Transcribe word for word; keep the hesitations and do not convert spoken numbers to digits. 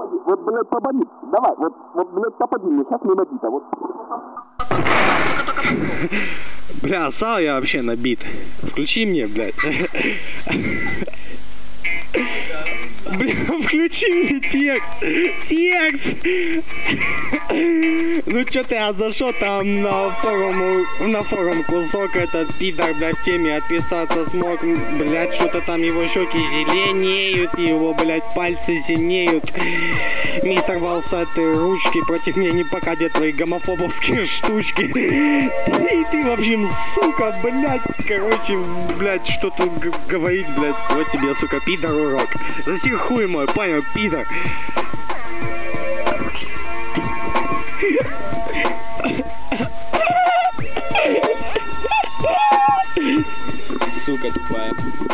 Вот, блядь, попади. Давай, вот, вот, блядь, попади мне. Сейчас мимо бита. Вот. Бля, сал я вообще набит. Включи мне, блядь. Бля, включи мне текст. Текст. Ну чё ты, а за что там на форум, на форум кусок этот пидор, блядь, в теме отписаться смог, блядь, что-то там его щеки зеленеют, его, блядь, пальцы синеют. Мистер волосатые ручки против меня не покадят твои гомофобовские штучки. И ты, в общем, сука, блядь, короче, блядь, что тут говорить, блядь, вот тебе, сука, пидор урок. Заси хуй мой, понял, пидор. Сука тупая.